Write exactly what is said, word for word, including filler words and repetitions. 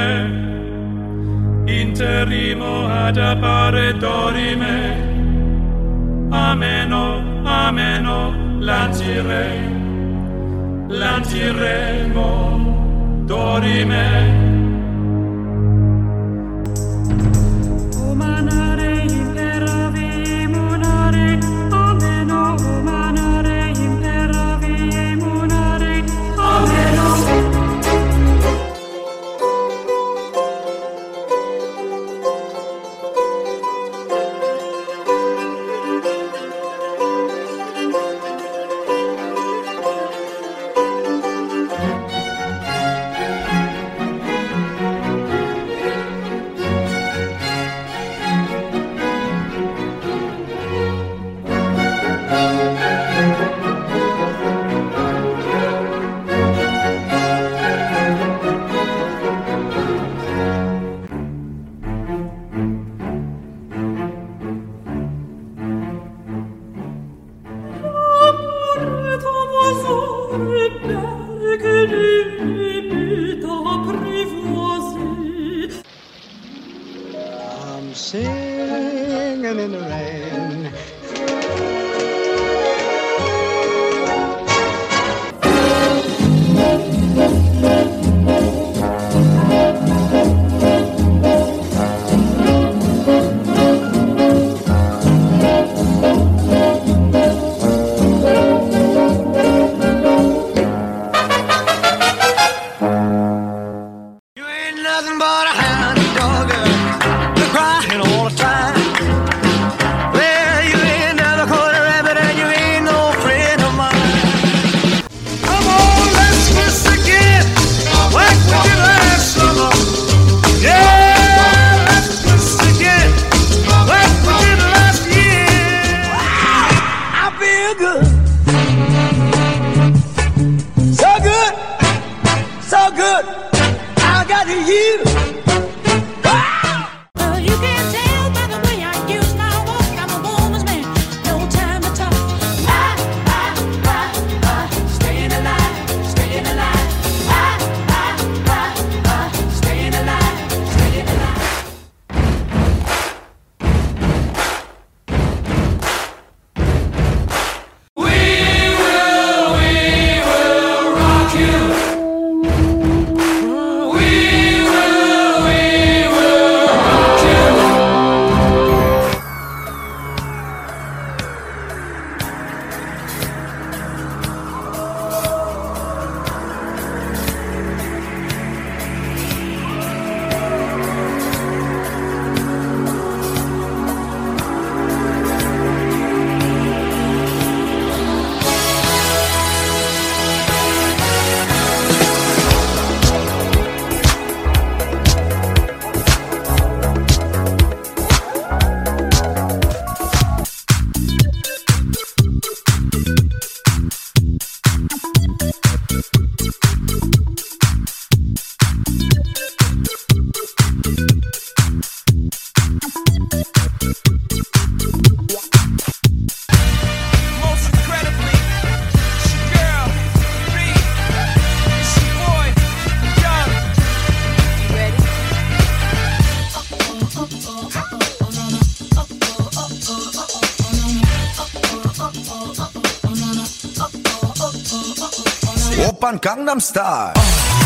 dorime, interrimo ad appare dorime. Ameno, ameno, lancire, lanciremo, dorime. Umanare, imperavi, munare, ameno, umanare, imperavi, munare, ameno. I'm singing in the rain. Nothing but a hound dog, crying all the time. Well, you ain't never caught a rabbit and you ain't no friend of mine. Come on, let's kiss again, like we did last summer. Yeah, let's kiss again, like we did last year. I feel good, so good, so good. I got you. Well, you can tell by the way I use my walk. I'm a woman's man, no time to talk. I, I, I, I, staying alive, staying alive. I, I, I, I, staying alive, staying alive. We will, we will rock you. We will, we will rock you. Most incredibly, it's your girl, Reed. It's your boy, Young. You ready? Oppan Gangnam Style.